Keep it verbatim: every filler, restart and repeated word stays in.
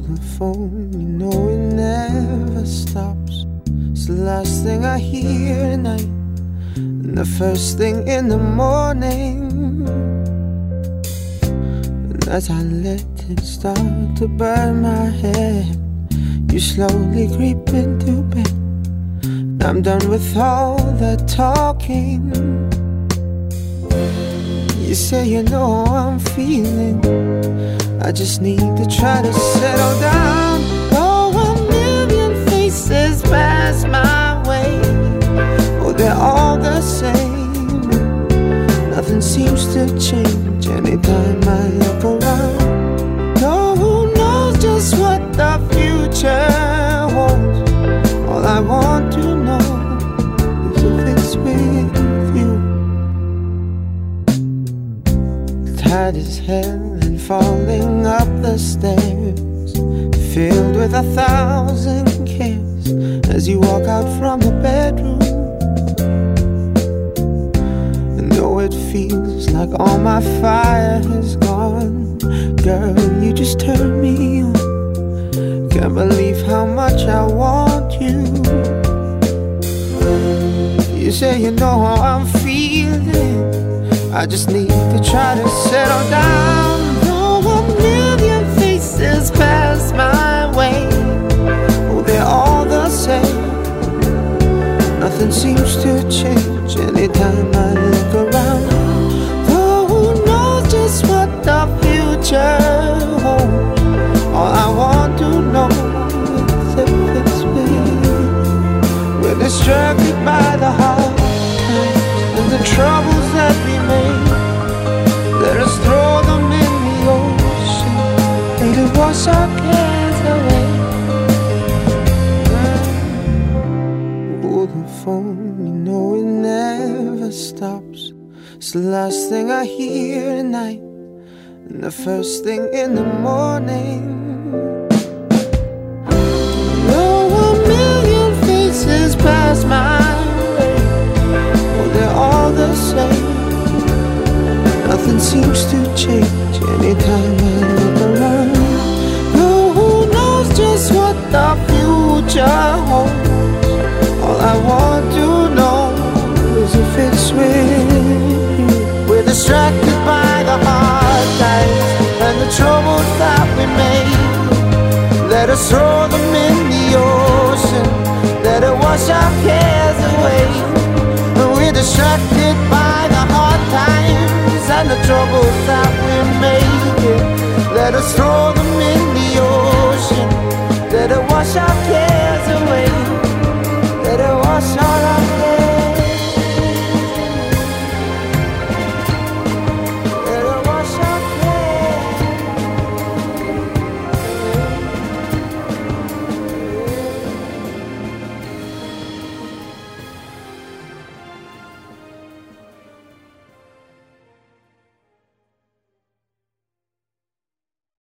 the phone, you know it never stops. It's the last thing I hear at night and the first thing in the morning. And as I let it start to burn my head, you slowly creep into bed. And I'm done with all that talking. You say you know how I'm feeling, I just need to try to settle down. Oh, a million faces pass my way. Oh, they're all the same. Nothing seems to change anytime I look around. No, who knows just what the future holds? All I want to know is if it's with you. Tired as hell and falling up the stairs, filled with a thousand cares as you walk out from the bedroom. And though it feels like all my fire is gone, girl, you just turn me on. Can't believe how much I want you. You say you know how I'm feeling, I just need to try to settle down. Though a million faces pass my way, oh, they're all the same. Nothing seems to change anytime I look around. Though who knows just what the future holds? All I want to know is if it's me. We're distracted by the hard times and the troubles that we made. Let us throw them in the ocean and to wash our cares away. Oh, the phone, you know it never stops. It's the last thing I hear at night and the first thing in the morning. Oh, a million faces pass my way. Oh, they're all the same. Nothing seems to change anytime I look around. No, who knows just what the future holds? All I want to know is if it's with you. We're distracted by the hard times and the troubles that we made. Let us throw them in the ocean, let it wash our cares away. We're distracted by the hard times and the troubles that we made. Let us throw them in the ocean, let it wash our cares away. Let it wash our